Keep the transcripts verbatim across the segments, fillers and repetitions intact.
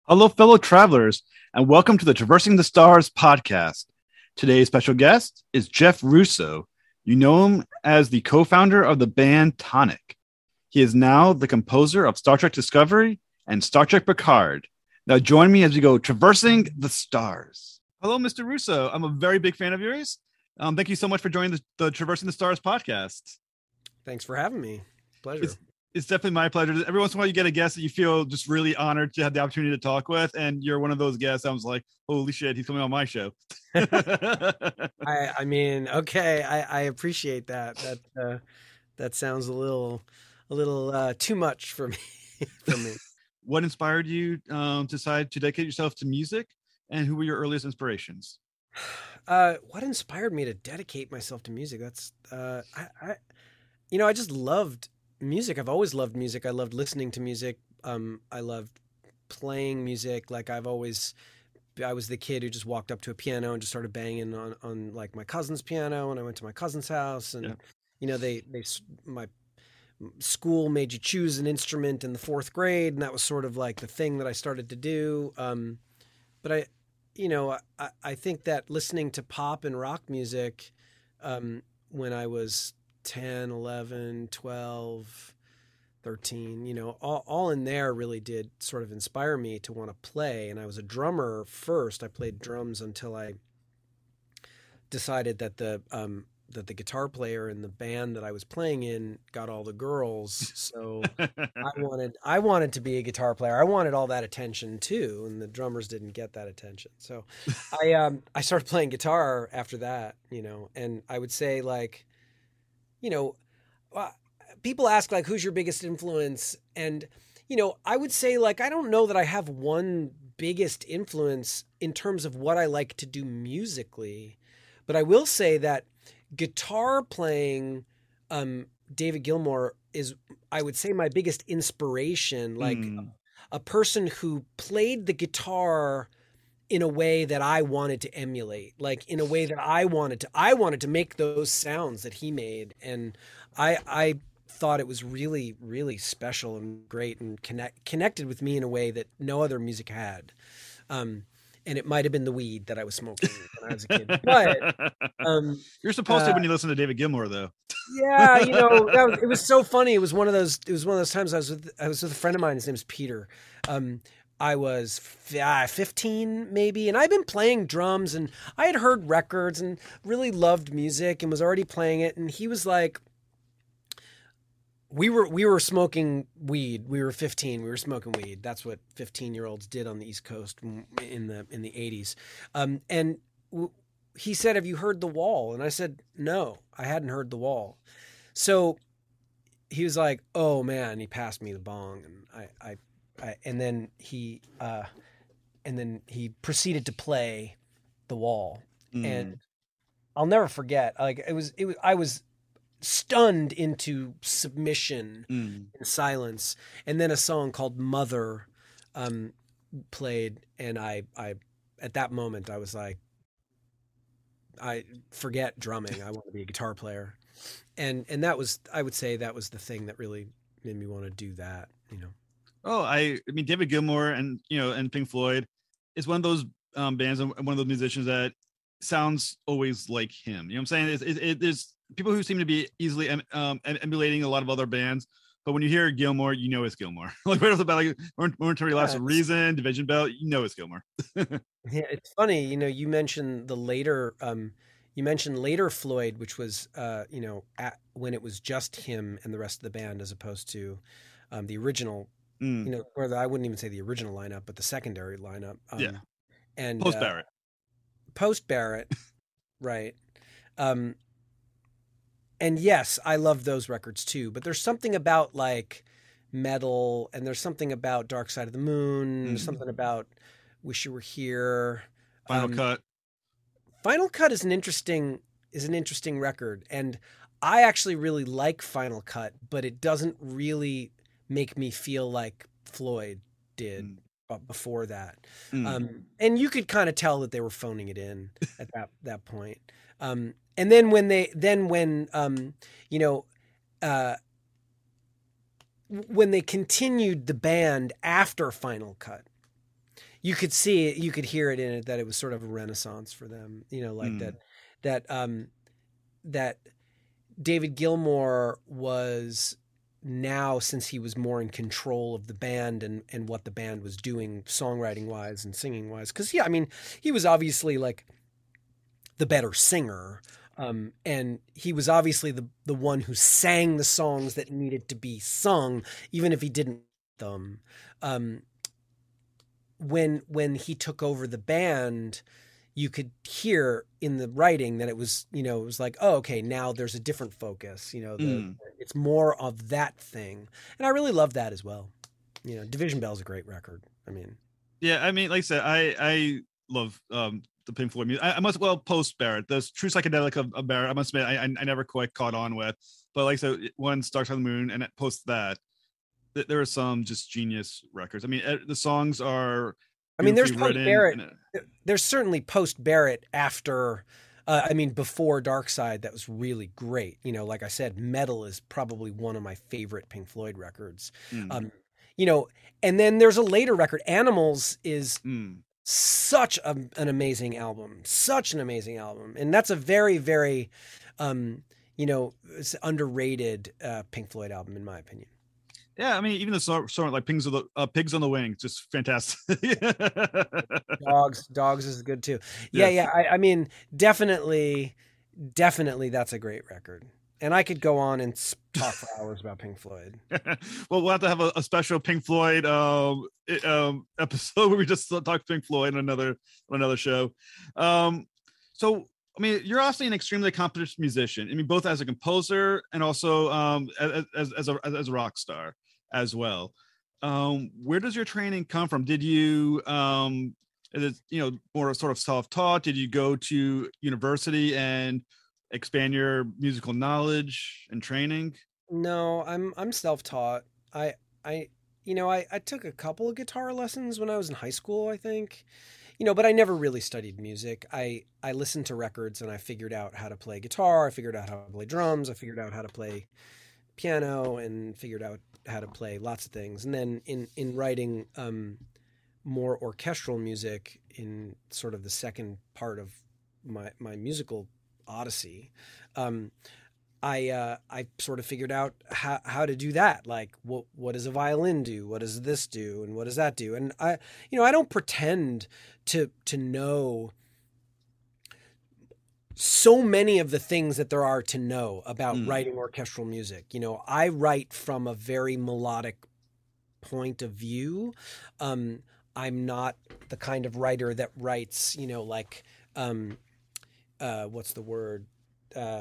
Hello, fellow travelers, and welcome to the Traversing the Stars podcast. Today's special guest is Jeff Russo. You know him as the co-founder of the band Tonic. He is now the composer of Star Trek Discovery and Star Trek Picard. Now join me as we go traversing the stars. Hello, Mister Russo. I'm a very big fan of yours. Um, thank you so much for joining the, the Traversing the Stars podcast. Thanks for having me. Pleasure. It's, it's definitely my pleasure. Every once in a while, you get a guest that you feel just really honored to have the opportunity to talk with, and you're one of those guests. I was like, "Holy shit, he's coming on my show." I, I mean, okay, I, I appreciate that. That uh, that sounds a little, a little uh, too much for me. for me. What inspired you um, to decide to dedicate yourself to music, and who were your earliest inspirations? Uh, what inspired me to dedicate myself to music? That's, uh, I, I, you know, I just loved music. I've always loved music. I loved listening to music. Um, I loved playing music. Like I've always, I was the kid who just walked up to a piano and just started banging on, on like my cousin's piano. And I went to my cousin's house, and, yeah. you know, they, they, my school made you choose an instrument in the fourth grade. And that was sort of like the thing that I started to do. Um, but I, you know, I, I think that listening to pop and rock music, um, when I was ten, eleven, twelve, thirteen, you know, all, all in there really did sort of inspire me to want to play. And I was a drummer first. I played drums until I decided that the, um, that the guitar player in the band that I was playing in got all the girls. So I wanted, I wanted to be a guitar player. I wanted all that attention too. And the drummers didn't get that attention. So I, um, I started playing guitar after that, you know, and I would say like, you know, uh, people ask like, who's your biggest influence? And, you know, I would say like, I don't know that I have one biggest influence in terms of what I like to do musically, but I will say that guitar playing, um, David Gilmour is, I would say, my biggest inspiration. Like mm. a, a person who played the guitar in a way that I wanted to emulate, like in a way that I wanted to, I wanted to make those sounds that he made. And I, I thought it was really, really special and great and connect, connected with me in a way that no other music had. Um, And it might have been the weed that I was smoking when I was a kid. But um, you're supposed to uh, when you listen to David Gilmour, though. Yeah, you know, that was, it was so funny. It was one of those. It was one of those times I was with I was with a friend of mine. His name's Peter. Um, I was uh, fifteen maybe, and I'd been playing drums, and I had heard records and really loved music, and was already playing it. And he was like, We were we were smoking weed. We were fifteen. We were smoking weed. That's what fifteen year olds did on the East Coast in the in the eighties. Um, and w- he said, "Have you heard The Wall?" And I said, "No, I hadn't heard The Wall." So he was like, "Oh man!" He passed me the bong, and I, I, I and then he uh, and then he proceeded to play The Wall, mm. and I'll never forget. Like it was it was I was. stunned into submission mm. and silence. And then a song called Mother um, played. And I, I, at that moment I was like, I forget drumming. I want to be a guitar player. And, and that was, I would say that was the thing that really made me want to do that, you know? Oh, I, I mean, David Gilmour and, you know, and Pink Floyd is one of those um, bands and one of those musicians that sounds always like him. You know what I'm saying? It's, it, it, there's people who seem to be easily um, emulating a lot of other bands, but when you hear Gilmour, you know it's Gilmour. Like right off the bat, like Momentary Lapse of Reason, Division Bell, you know it's Gilmour. Yeah, it's funny, you know. You mentioned the later, um, you mentioned later Floyd, which was, uh, you know, at, when it was just him and the rest of the band, as opposed to um, the original, mm. you know, or the, I wouldn't even say the original lineup, but the secondary lineup. Um, yeah, and post Barrett, uh, post Barrett, right. Um, And yes, I love those records too, but there's something about like metal, and there's something about Dark Side of the Moon, mm. there's something about Wish You Were Here. Final um, Cut. Final Cut is an interesting is an interesting record, and I actually really like Final Cut, but it doesn't really make me feel like Floyd did mm. before that. Mm. Um, and you could kind of tell that they were phoning it in at that that point. Um, And then when they, then when, um, you know, uh, when they continued the band after Final Cut, you could see it, you could hear it in it that it was sort of a renaissance for them, you know, like mm. that, that, um, that David Gilmour was now, since he was more in control of the band and, and what the band was doing songwriting wise and singing wise. Cause yeah, I mean, he was obviously like the better singer. Um, and he was obviously the, the one who sang the songs that needed to be sung, even if he didn't them. Um, when, when he took over the band, you could hear in the writing that it was, you know, it was like, oh, okay, now there's a different focus, you know, the, mm. it's more of that thing. And I really love that as well. You know, Division Bell is a great record. I mean, yeah, I mean, like I said, I, I love, um, the Pink Floyd music. I, I must, well, post Barrett, the True Psychedelic of, of Barrett, I must admit, I, I never quite caught on with, but like, so when Dark Side of the Moon and post that, th- there are some just genius records. I mean, the songs are, I mean, there's post Barrett. There's certainly post Barrett after, uh, I mean, before Dark Side, that was really great. You know, like I said, Metal is probably one of my favorite Pink Floyd records. Mm. Um, you know, and then there's a later record. Animals is mm. such a, an amazing album, such an amazing album, and that's a very, very, um, you know, underrated uh, Pink Floyd album in my opinion. Yeah, I mean, even the song, song like "Pigs on the uh, Pigs on the Wing," just fantastic. dogs, dogs is good too. Yeah, yeah. yeah I, I mean, definitely, definitely, that's a great record. And I could go on and talk for hours about Pink Floyd. Well, we'll have to have a, a special Pink Floyd um, um, episode where we just talk Pink Floyd on another on another show. Um, so. I mean, you're also an extremely accomplished musician. I mean, both as a composer and also um, as, as, as, a, as a rock star as well. Um, where does your training come from? Did you, um, is it, you know, more sort of self-taught? Did you go to university and expand your musical knowledge and training? No, I'm I'm self-taught. I I you know, I, I took a couple of guitar lessons when I was in high school, I think. You know, but I never really studied music. I, I listened to records and I figured out how to play guitar. I figured out how to play drums. I figured out how to play piano and figured out how to play lots of things. And then in, in writing um, more orchestral music in sort of the second part of my, my musical odyssey, um, I uh, I sort of figured out how, how to do that. Like, what what does a violin do? What does this do? And what does that do? And I, you know, I don't pretend to to know so many of the things that there are to know about mm. writing orchestral music. You know, I write from a very melodic point of view. Um, I'm not the kind of writer that writes, you know, like, um, uh, what's the word? Uh,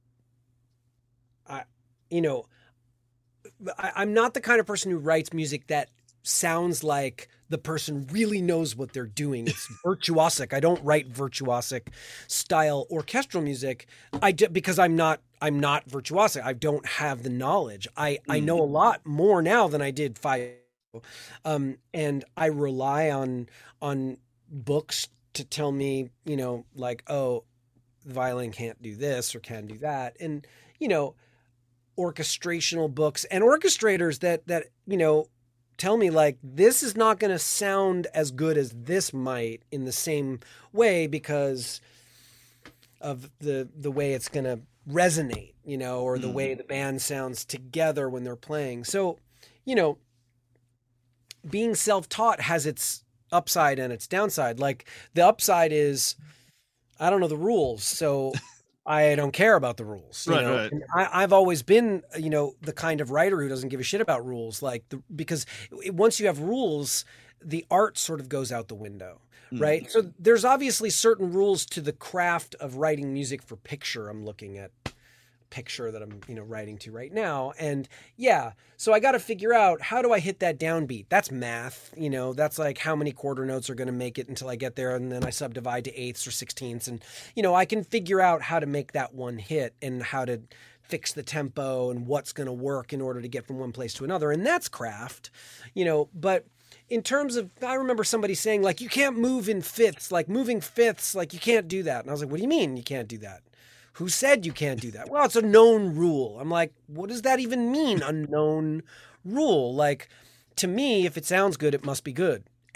I, you know, I, I'm not the kind of person who writes music that sounds like the person really knows what they're doing. It's virtuosic. I don't write virtuosic style orchestral music. I because I'm not I'm not virtuosic. I don't have the knowledge. I, mm. I know a lot more now than I did five years ago. Um, and I rely on on books to tell me, you know, like, oh, the violin can't do this or can do that. And, you know, orchestrational books and orchestrators that, that, you know, tell me like, this is not going to sound as good as this might in the same way because of the, the way it's going to resonate, you know, or the mm. way the band sounds together when they're playing. So, you know, being self-taught has its upside and its downside. Like the upside is, I don't know the rules. So I don't care about the rules. You right, know? right. And I, I've always been, you know, the kind of writer who doesn't give a shit about rules. Like, the, because once you have rules, the art sort of goes out the window, mm. right? So there's obviously certain rules to the craft of writing music for picture. I'm looking at picture that I'm, you know, writing to right now. And yeah, so I got to figure out, how do I hit that downbeat? That's math, you know, that's like how many quarter notes are going to make it until I get there. And then I subdivide to eighths or sixteenths. And, you know, I can figure out how to make that one hit and how to fix the tempo and what's going to work in order to get from one place to another. And that's craft, you know, but in terms of, I remember somebody saying like, you can't move in fifths, like moving fifths, like you can't do that. And I was like, what do you mean you can't do that? Who said you can't do that? Well, it's a known rule. I'm like, what does that even mean? A known rule? Like, to me, if it sounds good, it must be good.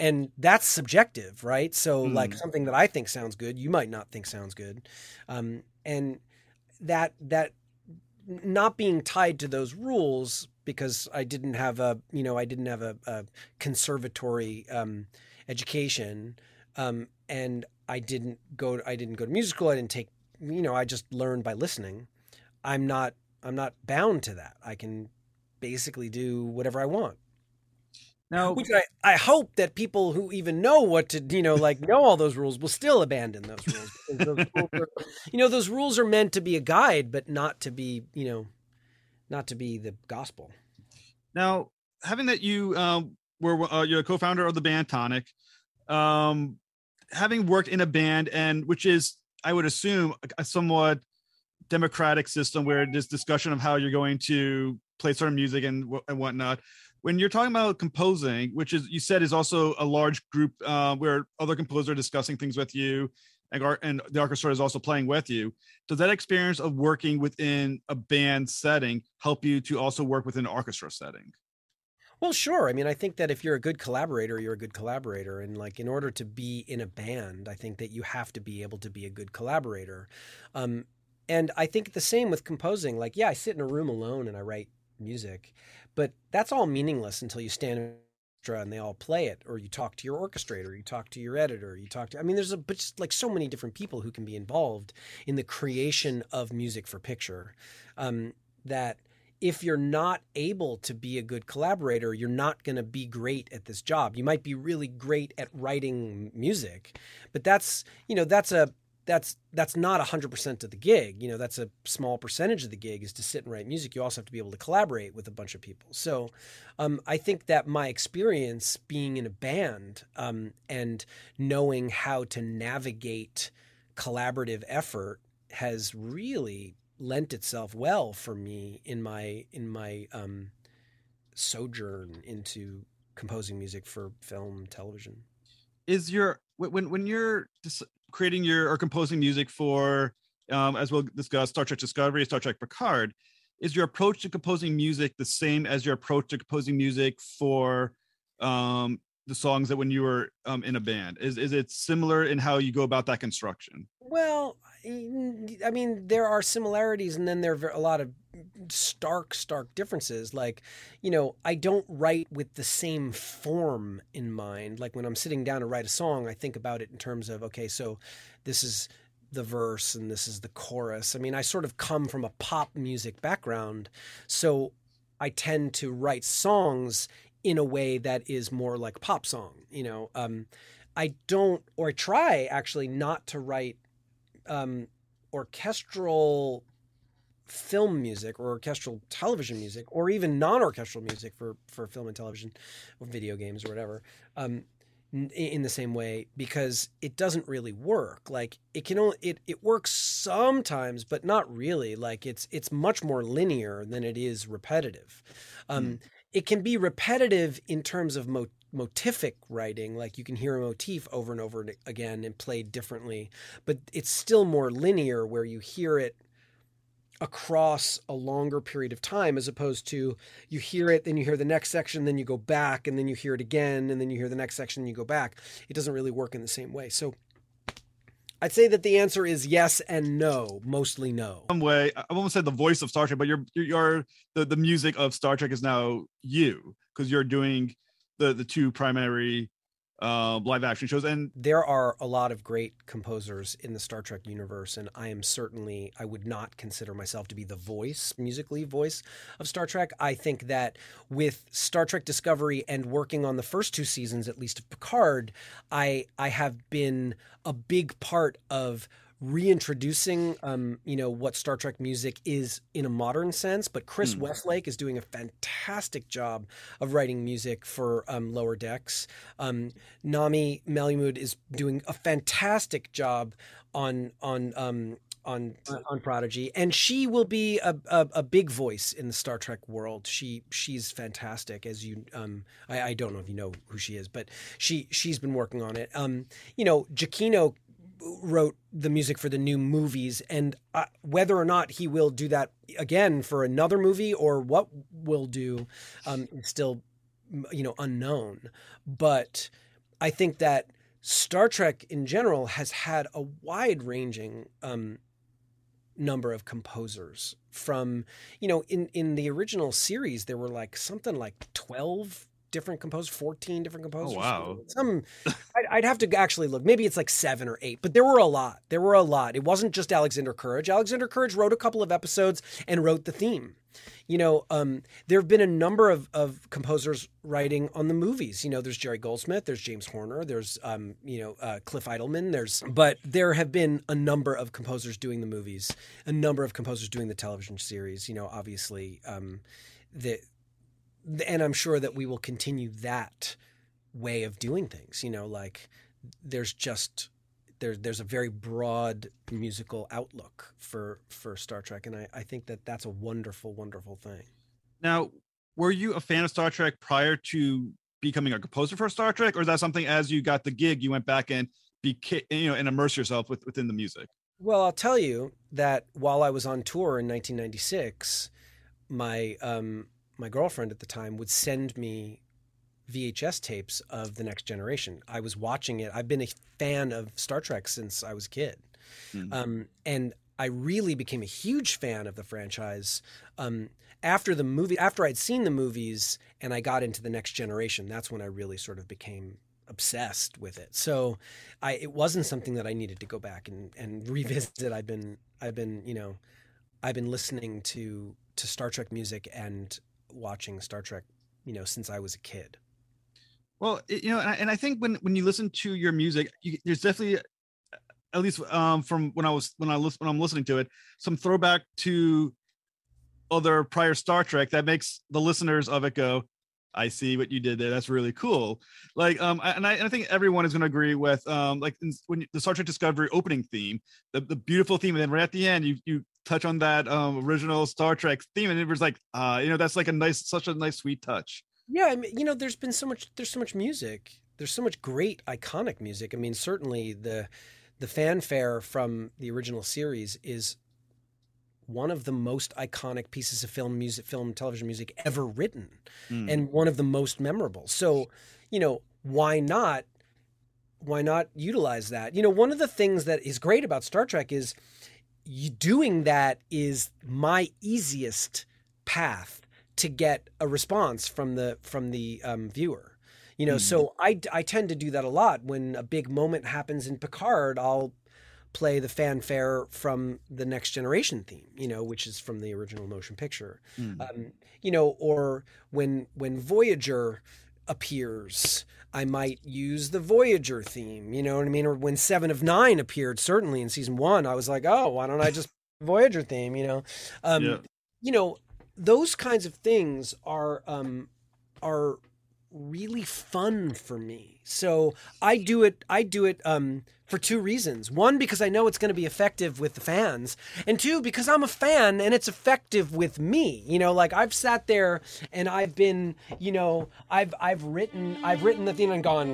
and that's subjective, right? So Mm. like something that I think sounds good, you might not think sounds good. Um, and that, that not being tied to those rules, because I didn't have a, you know, I didn't have a, a conservatory, um, education. Um, and I didn't go, I didn't go to music school. I didn't take, you know, I just learned by listening. I'm not, I'm not bound to that. I can basically do whatever I want. Now, Which I, I hope that people who even know what to, you know, like know all those rules will still abandon those rules. Because those rules are, you know, those rules are meant to be a guide, but not to be, you know, not to be the gospel. now having that you um, were uh, you're a co-founder of the band Tonic, um, having worked in a band, and which is, I would assume, a somewhat democratic system where there's discussion of how you're going to play certain music and, and whatnot. When you're talking about composing, which is, you said, is also a large group uh, where other composers are discussing things with you, and, and the orchestra is also playing with you. Does that experience of working within a band setting help you to also work within an orchestra setting? Well, sure. I mean, I think that if you're a good collaborator, you're a good collaborator. And like, in order to be in a band, I think that you have to be able to be a good collaborator. Um, and I think the same with composing. Like, yeah, I sit in a room alone and I write music, but that's all meaningless until you stand in orchestra and they all play it, or you talk to your orchestrator, you talk to your editor, you talk to, I mean, there's a, but just like so many different people who can be involved in the creation of music for picture, um, that if you're not able to be a good collaborator, you're not going to be great at this job. You might be really great at writing music, but that's, you know, that's a, that's, that's not a hundred percent of the gig. You know, that's a small percentage of the gig is to sit and write music. You also have to be able to collaborate with a bunch of people. So, um, I think that my experience being in a band, um, and knowing how to navigate collaborative effort has really lent itself well for me in my, in my, um, sojourn into composing music for film, television. Is your, when, when you're dis- creating your, or composing music for, um, as we'll discuss, Star Trek Discovery, Star Trek Picard, is your approach to composing music the same as your approach to composing music for, um, the songs that when you were um, in a band? Is is it similar in how you go about that construction? Well, I mean, there are similarities, and then there are a lot of stark, stark differences. Like, you know, I don't write with the same form in mind. Like when I'm sitting down to write a song, I think about it in terms of, okay, so this is the verse and this is the chorus. I mean, I sort of come from a pop music background, so I tend to write songs in a way that is more like pop song. You know, um, I don't, or I try actually not to write um, orchestral film music or orchestral television music, or even non-orchestral music for, for film and television or video games or whatever, um, in the same way, because it doesn't really work. Like it can only, it, it works sometimes, but not really. Like it's, it's much more linear than it is repetitive. Um, mm. It can be repetitive in terms of mo- motific writing. Like you can hear a motif over and over again and played differently, but it's still more linear where you hear it across a longer period of time, as opposed to you hear it, then you hear the next section, then you go back, and then you hear it again, and then you hear the next section and you go back. It doesn't really work in the same way. So I'd say that the answer is yes and no, mostly no. Some way, I won't say the voice of Star Trek, but you're, you're the, the music of Star Trek is now you, because you're doing the, the two primary uh, live action shows. And there are a lot of great composers in the Star Trek universe, and I am certainly, I would not consider myself to be the voice, musically voice of Star Trek. I think that with Star Trek Discovery and working on the first two seasons, at least of Picard, I I have been a big part of reintroducing, um, you know, what Star Trek music is in a modern sense. But Chris mm. Westlake is doing a fantastic job of writing music for um, Lower Decks. Um, Nami Malamud is doing a fantastic job on on um, on on Prodigy, and she will be a, a, a big voice in the Star Trek world. She she's fantastic, as you um, I, I don't know if you know who she is, but she she's been working on it. Um, you know, Giacchino wrote the music for the new movies, and uh, whether or not he will do that again for another movie or what we'll do um, is still, you know, unknown. But I think that Star Trek in general has had a wide-ranging um, number of composers. From, you know, in, in the original series, there were like something like twelve different composers, fourteen different composers. Oh, wow. Some, I'd, I'd have to actually look. Maybe it's like seven or eight, but there were a lot. There were a lot. It wasn't just Alexander Courage. Alexander Courage wrote a couple of episodes and wrote the theme. You know, um, there have been a number of, of composers writing on the movies. You know, there's Jerry Goldsmith, there's James Horner, there's, um, you know, uh, Cliff Idleman, there's, but there have been a number of composers doing the movies, a number of composers doing the television series, you know, obviously, um, the, and I'm sure that we will continue that way of doing things, you know, like there's just, There, there's a very broad musical outlook for, for Star Trek, and I, I think that that's a wonderful, wonderful thing. Now, were you a fan of Star Trek prior to becoming a composer for Star Trek, or is that something as you got the gig, you went back and beca- you know, and immerse yourself with, within the music? Well, I'll tell you that while I was on tour in nineteen ninety-six, my um, my girlfriend at the time would send me V H S tapes of The Next Generation. I was watching it. I've been a fan of Star Trek since I was a kid. Mm-hmm. Um, and I really became a huge fan of the franchise um, after the movie, after I'd seen the movies and I got into The Next Generation. That's when I really sort of became obsessed with it. So I, it wasn't something that I needed to go back and, and revisit. I've been, I've been, you know, I've been listening to, to Star Trek music and watching Star Trek, you know, since I was a kid. Well, you know, and I, and I think when, when you listen to your music, you, there's definitely, at least um, from when I was when I listen when I'm listening to it, some throwback to other prior Star Trek that makes the listeners of it go, "I see what you did there. That's really cool." Like, um, and I, and I think everyone is going to agree with, um, like in, when you, the Star Trek Discovery opening theme, the, the beautiful theme, and then right at the end, you you touch on that um, original Star Trek theme, and it was like, uh, you know, that's like a nice, such a nice, sweet touch. Yeah, I mean, you know, there's been so much, there's so much music. There's so much great, iconic music. I mean, certainly the the fanfare from the original series is one of the most iconic pieces of film music, film, television music ever written, mm. and one of the most memorable. So, you know, why not, why not utilize that? You know, one of the things that is great about Star Trek is you doing that is my easiest path to get a response from the from the um, viewer, you know. Mm-hmm. So I, I tend to do that a lot. When a big moment happens in Picard, I'll play the fanfare from the Next Generation theme, you know, which is from the original motion picture. Mm-hmm. Um, you know, or when when Voyager appears, I might use the Voyager theme, you know what I mean? Or when Seven of Nine appeared, certainly in season one, I was like, oh, why don't I just Voyager theme, you know? Um, yeah. You know, those kinds of things are um, are really fun for me. So I do it. I do it um, for two reasons. One, because I know it's going to be effective with the fans, and two, because I'm a fan and it's effective with me. You know, like I've sat there and I've been, you know, I've I've written I've written the theme and gone,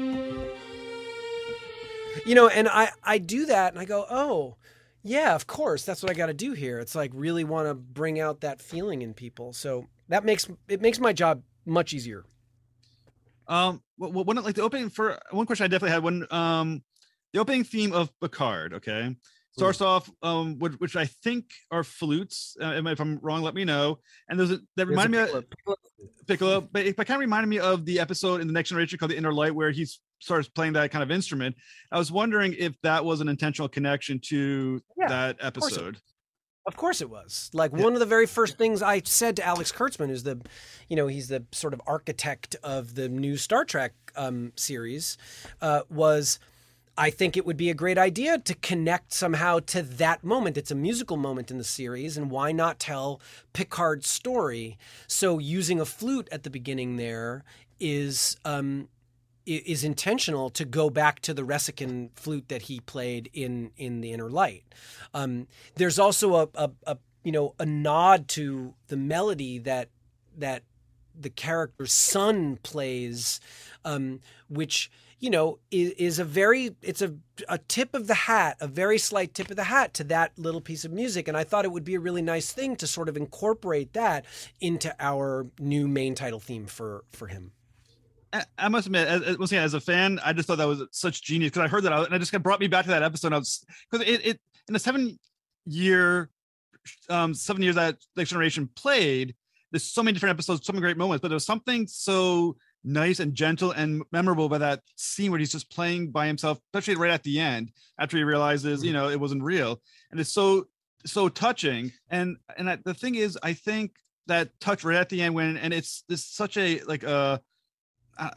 you know, and I I do that and I go, oh. Yeah, of course. That's what I got to do here. It's like really want to bring out that feeling in people. So that makes it makes my job much easier. Um, well, one like the opening for one question I definitely had when um the opening theme of Picard. Okay, starts mm. off um which, which I think are flutes. Uh, if I'm wrong, let me know. And there's a, that reminded me of Piccolo, Piccolo, but it, it kind of reminded me of the episode in the Next Generation called The Inner Light, where he's starts playing that kind of instrument. I was wondering if that was an intentional connection to yeah, that episode. Of course it was. Like yeah. one of the very first things I said to Alex Kurtzman, is the, you know, he's the sort of architect of the new Star Trek um, series, uh, was I think it would be a great idea to connect somehow to that moment. It's a musical moment in the series, and why not tell Picard's story? So using a flute at the beginning there is um, is intentional to go back to the Resican flute that he played in in The Inner Light. Um, there's also a, a, a you know a nod to the melody that that the character's son plays, um, which you know is, is a very it's a a tip of the hat, a very slight tip of the hat to that little piece of music. And I thought it would be a really nice thing to sort of incorporate that into our new main title theme for for him. I, I must admit, as, as, once again, as a fan, I just thought that was such genius because I heard that out, and I just kind of brought me back to that episode. I was because it, it in a seven year, um, seven years that Next Generation played. There's so many different episodes, so many great moments, but there was something so nice and gentle and memorable about that scene where he's just playing by himself, especially right at the end after he realizes, you know, it wasn't real, and it's so so touching. And and I, the thing is, I think that touch right at the end when and it's this such a like a uh,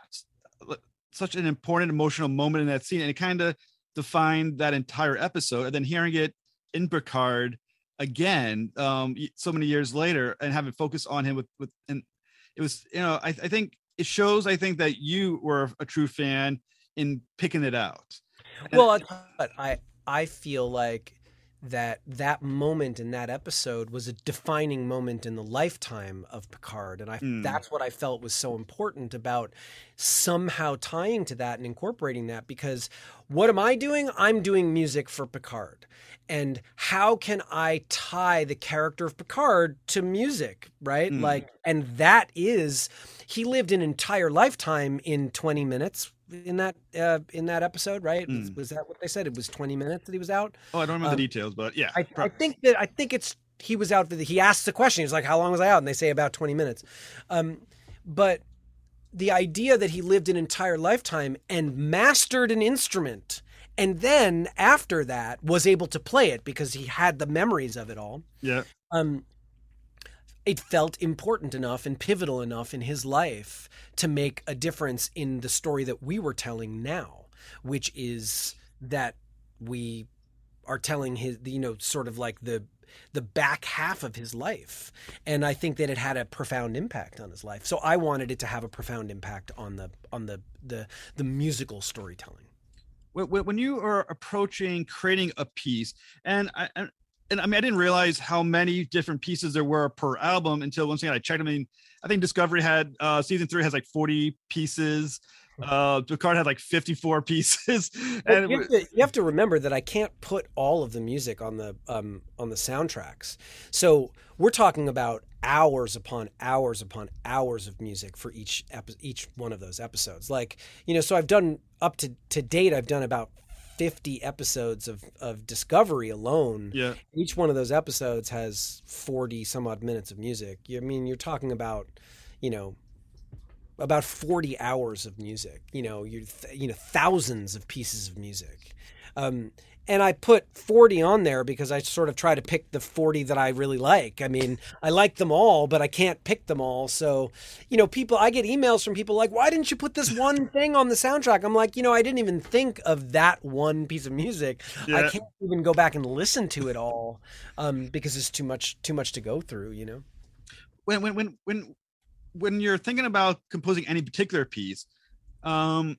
such an important emotional moment in that scene, and it kind of defined that entire episode. And then hearing it in Picard again, um, so many years later, and having focus on him with with and it was, you know, I, I think it shows. I think that you were a true fan in picking it out. And well, I I I feel like that that moment in that episode was a defining moment in the lifetime of Picard. And I, mm. that's what I felt was so important about somehow tying to that and incorporating that, because what am I doing? I'm doing music for Picard. And how can I tie the character of Picard to music, right? Mm. Like, and that is, he lived an entire lifetime in twenty minutes. In that uh, in that episode, right? Mm. Was, was that what they said? It was twenty minutes that he was out. Oh, I don't remember um, the details, but yeah, I, I think that I think it's he was out. For the, he asked the question. He was like, "How long was I out?" And they say about twenty minutes. Um, but the idea that he lived an entire lifetime and mastered an instrument, and then after that was able to play it because he had the memories of it all. Yeah. Um, it felt important enough and pivotal enough in his life to make a difference in the story that we were telling now, which is that we are telling his, you know, sort of like the the back half of his life. And I think that it had a profound impact on his life. So I wanted it to have a profound impact on the on the the, the musical storytelling. When you are approaching creating a piece, and I, And I mean, I didn't realize how many different pieces there were per album until once again I checked. I mean, I think Discovery had uh, season three has like forty pieces. Uh, Picard had like fifty-four pieces. And you have, to, you have to remember that I can't put all of the music on the um, on the soundtracks. So we're talking about hours upon hours upon hours of music for each epi- each one of those episodes. Like, you know, so I've done up to to date. I've done about fifty episodes of, of Discovery alone. Yeah. Each one of those episodes has forty some odd minutes of music. I mean, you're talking about, you know, about forty hours of music, you know, you you know, thousands of pieces of music. Um, and I put forty on there because I sort of try to pick the forty that I really like. I mean, I like them all, but I can't pick them all. So, you know, people, I get emails from people like, why didn't you put this one thing on the soundtrack? I'm like, you know, I didn't even think of that one piece of music. Yeah. I can't even go back and listen to it all um, because it's too much, too much to go through, you know? When, when, when, when, when you're thinking about composing any particular piece, um,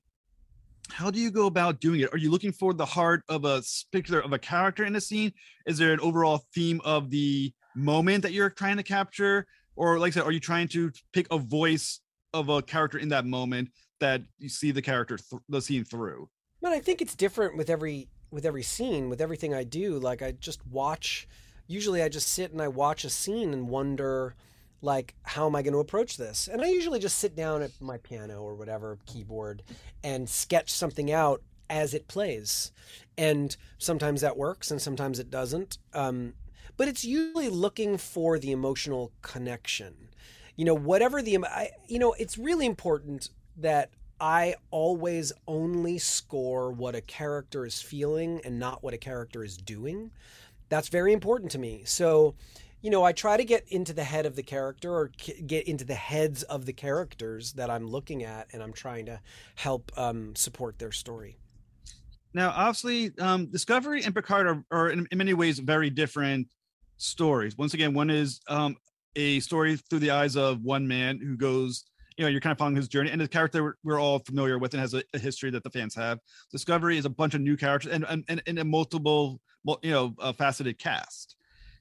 how do you go about doing it? Are you looking for the heart of a particular of a character in a scene? Is there an overall theme of the moment that you're trying to capture? Or like I said, are you trying to pick a voice of a character in that moment that you see the character, th- the scene through? But I think it's different with every, with every scene, with everything I do. Like I just watch, usually I just sit and I watch a scene and wonder, like, how am I going to approach this? And I usually just sit down at my piano or whatever keyboard and sketch something out as it plays. And sometimes that works and sometimes it doesn't. Um, but it's usually looking for the emotional connection. You know, whatever the, I, you know, it's really important that I always only score what a character is feeling and not what a character is doing. That's very important to me. So, you know, I try to get into the head of the character or get into the heads of the characters that I'm looking at, and I'm trying to help um, support their story. Now, obviously, um, Discovery and Picard are, are in, in many ways very different stories. Once again, one is um, a story through the eyes of one man who goes, you know, you're kind of following his journey, and the character we're, we're all familiar with and has a, a history that the fans have. Discovery is a bunch of new characters and and, and, and a multiple, you know, uh, faceted cast.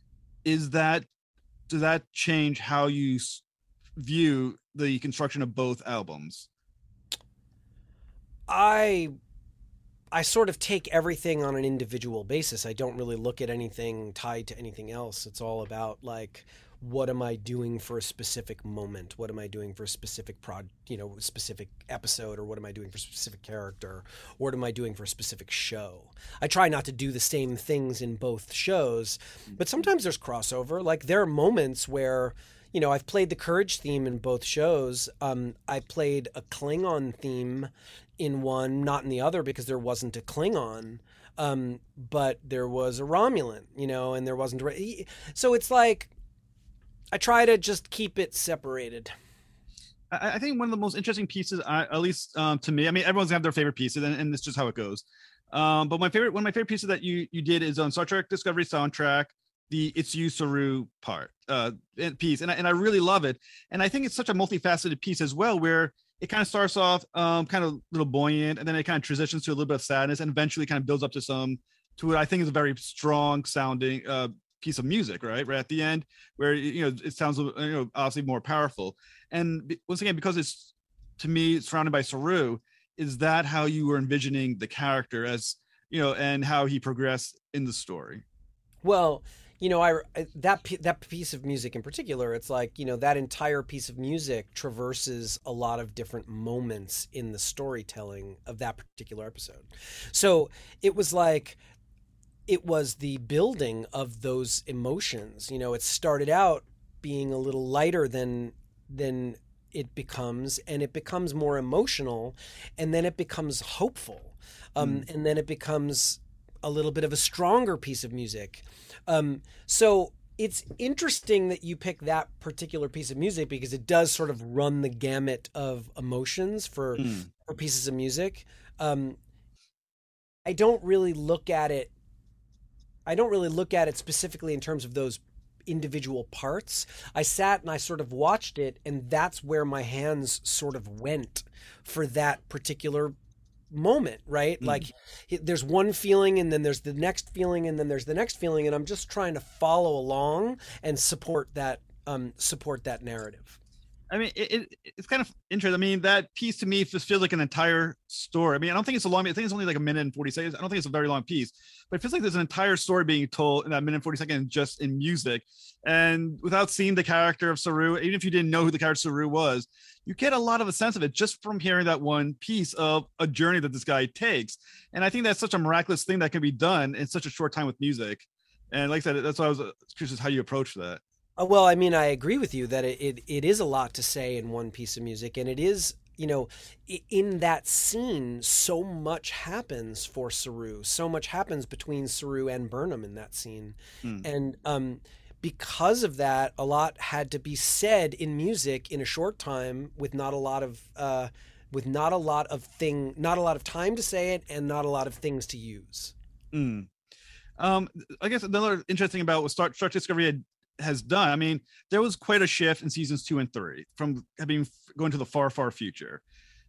Is that, does that change how you view the construction of both albums? I, I sort of take everything on an individual basis. I don't really look at anything tied to anything else. It's all about like, what am I doing for a specific moment? What am I doing for a specific prod, you know, specific episode, or what am I doing for a specific character? Or what am I doing for a specific show? I try not to do the same things in both shows, but sometimes there's crossover. Like there are moments where, you know, I've played the Courage theme in both shows. Um, I played a Klingon theme in one, not in the other, because there wasn't a Klingon. Um, but there was a Romulan, you know, and there wasn't a... So it's like, I try to just keep it separated. I, I think one of the most interesting pieces, uh, at least um, to me, I mean, everyone's gonna have their favorite pieces, and, and it's just how it goes. Um, but my favorite, one of my favorite pieces that you you did is on Star Trek Discovery soundtrack, the "It's You, Saru" part uh, piece, and I, and I really love it. And I think it's such a multifaceted piece as well, where it kind of starts off um, kind of a little buoyant, and then it kind of transitions to a little bit of sadness, and eventually kind of builds up to some to what I think is a very strong sounding uh, piece of music, right? Right at the end, where you know it sounds you know obviously more powerful. And once again, because it's to me surrounded by Saru, is that how you were envisioning the character as you know, and how he progressed in the story? Well, you know, I that that piece of music in particular, it's like, you know, that entire piece of music traverses a lot of different moments in the storytelling of that particular episode. So it was like, it was the building of those emotions. You know, it started out being a little lighter than than it becomes, and it becomes more emotional, and then it becomes hopeful, um, mm. and then it becomes a little bit of a stronger piece of music. Um, so it's interesting that you pick that particular piece of music, because it does sort of run the gamut of emotions for, mm. for pieces of music. Um, I don't really look at it. I don't really look at it specifically in terms of those individual parts. I sat and I sort of watched it, and that's where my hands sort of went for that particular moment, right? Mm. Like there's one feeling, and then there's the next feeling, and then there's the next feeling, and I'm just trying to follow along and support that um support that narrative. I mean, it, it it's kind of interesting. I mean, that piece to me just feels like an entire story. I mean, I don't think it's a long. I think it's only like a minute and forty seconds. I don't think it's a very long piece, but it feels like there's an entire story being told in that minute and forty seconds just in music, and without seeing the character of Saru, even if you didn't know who the character Saru was, you get a lot of a sense of it just from hearing that one piece of a journey that this guy takes. And I think that's such a miraculous thing that can be done in such a short time with music. And like I said, that's why I was curious how you approach that. Uh, well, I mean, I agree with you that it, it, it is a lot to say in one piece of music, and it is, you know, in that scene, so much happens for Saru. So much happens between Saru and Burnham in that scene. Mm. And um, because of that, a lot had to be said in music in a short time, with not a lot of uh, with not a lot of thing, not a lot of time to say it, and not a lot of things to use. Mm. Um, I guess another interesting about what Star Trek Discovery had has done. I mean, there was quite a shift in seasons two and three from having going to the far, far future.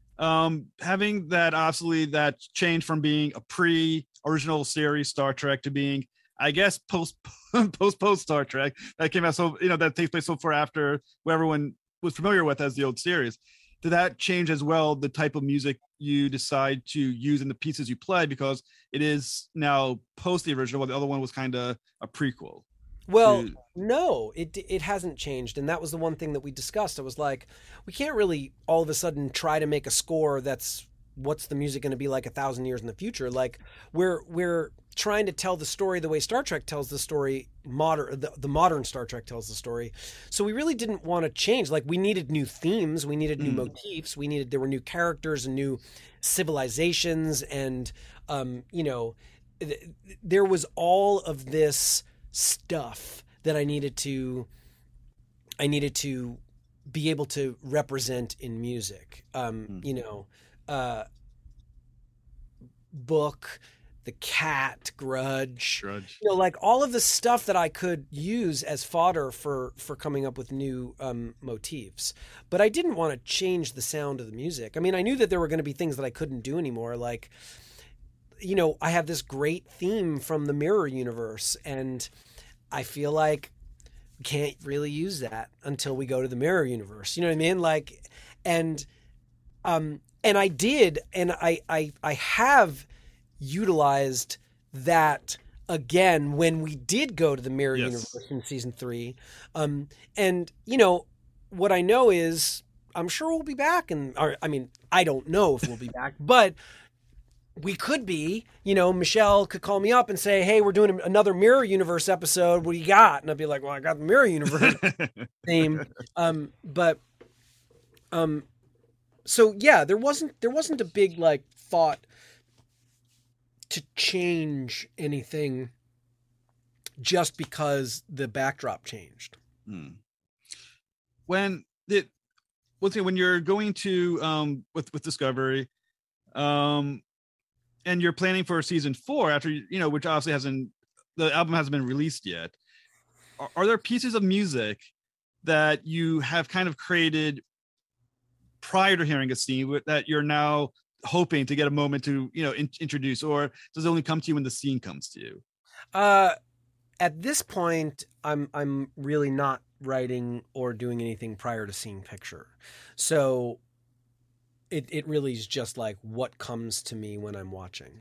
Um, having that obviously that change from being a pre-original series Star Trek to being, I guess, post post post Star Trek that came out so you know that takes place so far after what everyone was familiar with as the old series. Did that change as well the type of music you decide to use in the pieces you play, because it is now post the original, while the other one was kind of a prequel? Well, no, it it hasn't changed. And that was the one thing that we discussed. I was like, we can't really all of a sudden try to make a score that's what's the music going to be like a thousand years in the future. Like we're we're trying to tell the story the way Star Trek tells the story, modern the, the modern Star Trek tells the story. So we really didn't want to change. Like we needed new themes, we needed new mm. motifs, we needed there were new characters and new civilizations, and um, you know, th- there was all of this stuff that I needed to I needed to be able to represent in music. Um, mm. You know, uh, Book, The Cat, Grudge, Grudge, you know, like all of the stuff that I could use as fodder for for coming up with new um, motifs. But I didn't want to change the sound of the music. I mean, I knew that there were going to be things that I couldn't do anymore, like, you know, I have this great theme from the Mirror universe, and I feel like we can't really use that until we go to the Mirror universe. You know what I mean? Like, and, um, and I did, and I, I, I have utilized that again when we did go to the Mirror Yes. Universe in season three. Um, and, you know, what I know is I'm sure we'll be back. And, or, I mean, I don't know if we'll be back, but we could be. You know, Michelle could call me up and say, hey, we're doing another Mirror Universe episode. What do you got? And I'd be like, well, I got the Mirror Universe theme. Um, but, um, so yeah, there wasn't, there wasn't a big like thought to change anything just because the backdrop changed. Hmm. When it, let's say when you're going to, um, with, with Discovery, um, and you're planning for season four after, you know, which obviously hasn't, the album hasn't been released yet. Are, are there pieces of music that you have kind of created prior to hearing a scene that you're now hoping to get a moment to, you know, in, introduce, or does it only come to you when the scene comes to you? Uh, at this point, I'm, I'm really not writing or doing anything prior to seeing picture. So It it really is just like what comes to me when I'm watching.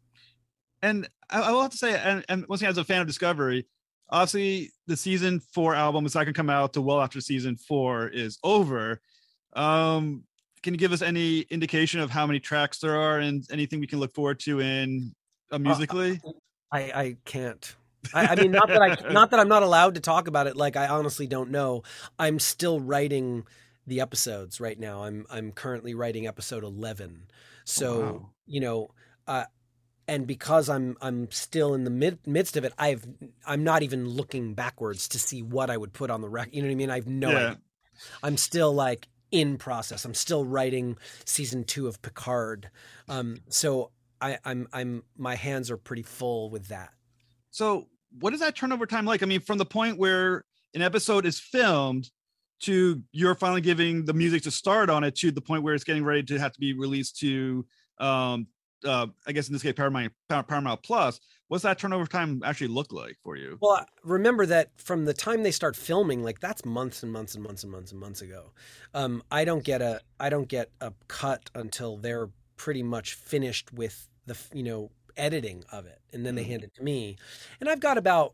And I, I will have to say, and, and once again, as a fan of Discovery, obviously the season four album is not going to come out till well after season four is over. Um, can you give us any indication of how many tracks there are and anything we can look forward to in uh, musically? Uh, I I can't. I, I mean, not that I not that I'm not allowed to talk about it. Like I honestly don't know. I'm still writing the episodes right now. I'm I'm currently writing episode eleven. So, oh, wow. you know, uh, and because I'm I'm still in the mid, midst of it, I've I'm not even looking backwards to see what I would put on the record. You know what I mean? I have no Yeah. idea. I'm still like in process. I'm still writing season two of Picard. Um, so I, I'm I'm my hands are pretty full with that. So what is that turnover time like? I mean, from the point where an episode is filmed to you're finally giving the music to start on it to the point where it's getting ready to have to be released to, um, uh, I guess in this case, Paramount, Paramount Plus, what's that turnover time actually look like for you? Well, remember that from the time they start filming, like that's months and months and months and months and months ago. Um, I don't get a, I don't get a cut until they're pretty much finished with the, you know, editing of it. And then they hand it to me. And I've got about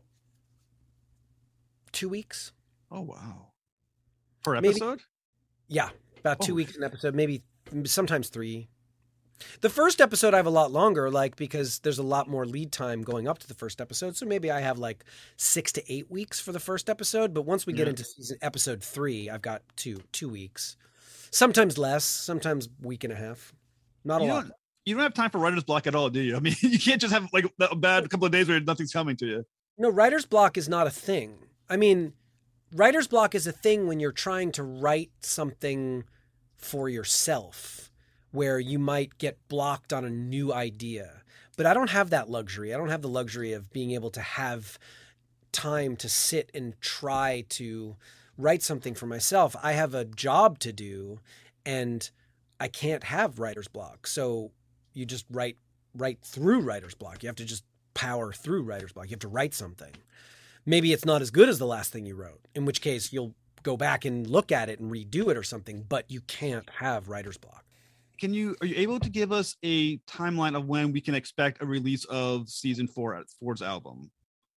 two weeks. Oh, wow. Per episode? Maybe, yeah, about two oh. weeks an episode, maybe sometimes three. The first episode I have a lot longer, like because there's a lot more lead time going up to the first episode. So maybe I have like six to eight weeks for the first episode. But once we get yeah. into season episode three, I've got two two weeks, sometimes less, sometimes week and a half. Not a you lot. Don't, you don't have time for writer's block at all, do you? I mean, you can't just have like a bad couple of days where nothing's coming to you. No, writer's block is not a thing. I mean, writer's block is a thing when you're trying to write something for yourself, where you might get blocked on a new idea. But I don't have that luxury. I don't have the luxury of being able to have time to sit and try to write something for myself. I have a job to do and I can't have writer's block. So you just write write through writer's block. You have to just power through writer's block. You have to write something. Maybe it's not as good as the last thing you wrote, in which case you'll go back and look at it and redo it or something, but you can't have writer's block. Can you, are you able to give us a timeline of when we can expect a release of season four, Ford's album?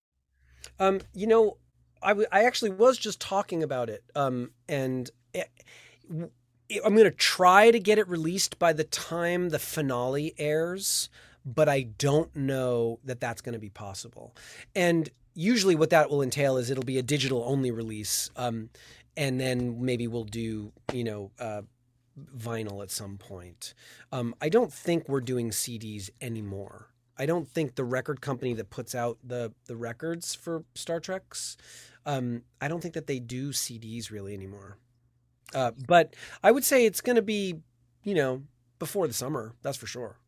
Um, you know, I, w- I actually was just talking about it. Um, and it, it, I'm going to try to get it released by the time the finale airs, but I don't know that that's going to be possible. And usually what that will entail is it'll be a digital only release. Um, and then maybe we'll do, you know, uh, vinyl at some point. Um, I don't think we're doing C Ds anymore. I don't think the record company that puts out the the records for Star Treks, um, I don't think that they do C Ds really anymore. Uh, but I would say it's going to be, you know, before the summer. That's for sure.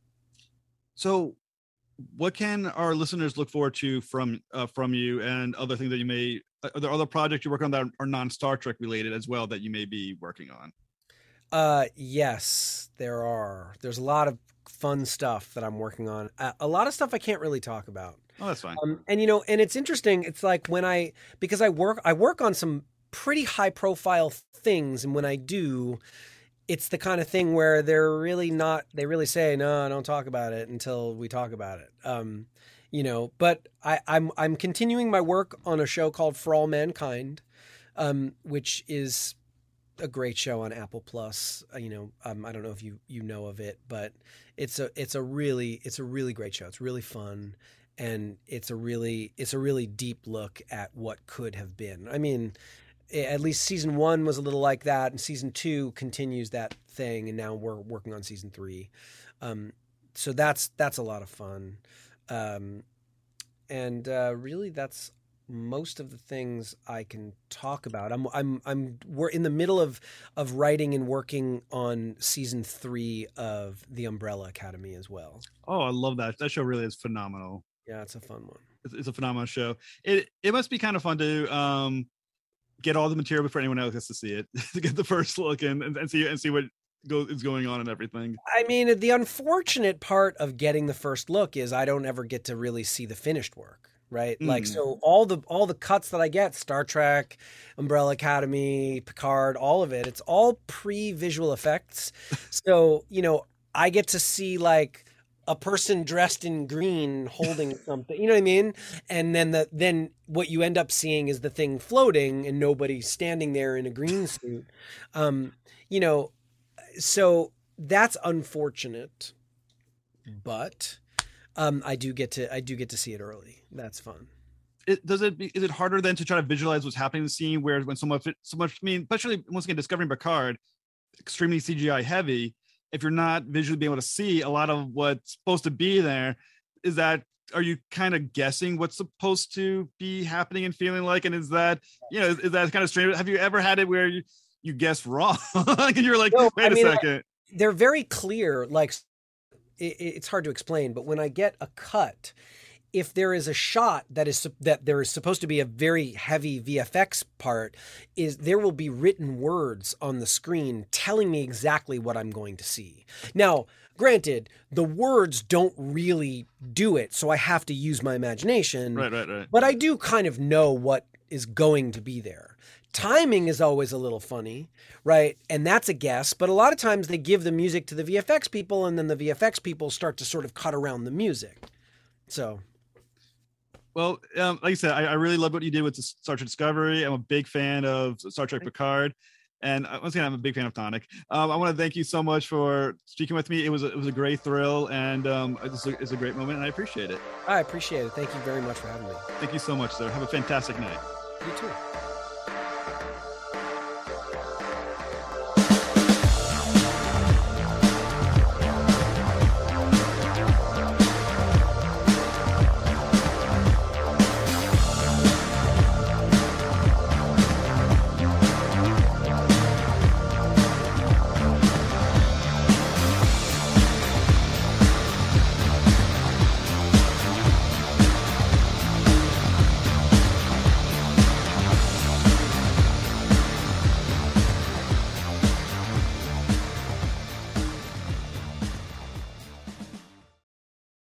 So what can our listeners look forward to from uh, from you and other things that you may, are there other projects you're working on that are non-Star Trek related as well that you may be working on? Uh, yes, there are. There's a lot of fun stuff that I'm working on. Uh, a lot of stuff I can't really talk about. Oh, that's fine. Um, and you know, and it's interesting. It's like when I, because I work, I work on some pretty high profile things. And when I do, it's the kind of thing where they're really not, they really say, no, don't talk about it until we talk about it. Um, you know, but I, I'm I'm continuing my work on a show called For All Mankind, um, which is a great show on Apple Plus. Uh, you know, um, I don't know if you you know of it, but it's a it's a really it's a really great show. It's really fun, and it's a really it's a really deep look at what could have been. I mean, at least season one was a little like that, and season two continues that thing, and now we're working on season three. Um, so that's that's a lot of fun, um, and uh, really that's most of the things I can talk about. I'm I'm I'm we're in the middle of of writing and working on season three of The Umbrella Academy as well. Oh, I love that. That show really is phenomenal. Yeah, it's a fun one. It's, it's a phenomenal show. It it must be kind of fun to um get all the material before anyone else gets to see it, to get the first look and, and, and see and see what go, is going on and everything. I mean, the unfortunate part of getting the first look is I don't ever get to really see the finished work. Right. Mm. Like, so all the, all the cuts that I get, Star Trek, Umbrella Academy, Picard, all of it, it's all pre-visual effects. So, you know, I get to see like a person dressed in green holding something, you know what I mean? And then the, then what you end up seeing is the thing floating and nobody standing there in a green suit. Um, you know, so that's unfortunate, but Um, I do get to I do get to see it early. That's fun. It, does it is it harder then to try to visualize what's happening in the scene? Where when so much so much I mean, especially once again discovering Picard, extremely C G I heavy. If you're not visually being able to see a lot of what's supposed to be there, is that are you kind of guessing what's supposed to be happening and feeling like? And is that you know is, is that kind of strange? Have you ever had it where you you guess wrong and you're like, no, wait I a mean, second? I, they're very clear, like. It's hard to explain, but when I get a cut, if there is a shot that is that there is supposed to be a very heavy V F X part, is there will be written words on the screen telling me exactly what I'm going to see. Now, granted, the words don't really do it, so I have to use my imagination. Right, right, right. But I do kind of know what is going to be there. Timing is always a little funny, right? And that's a guess, but a lot of times they give the music to the V F X people and then the V F X people start to sort of cut around the music. So. Well, um, like I said, I, I really love what you did with the Star Trek Discovery. I'm a big fan of Star Trek Picard. And once again, I'm a big fan of Tonic. Um, I want to thank you so much for speaking with me. It was a, it was a great thrill, and um, it's, a, it's a great moment, and I appreciate it. I appreciate it. Thank you very much for having me. Thank you so much, sir. Have a fantastic night. You too.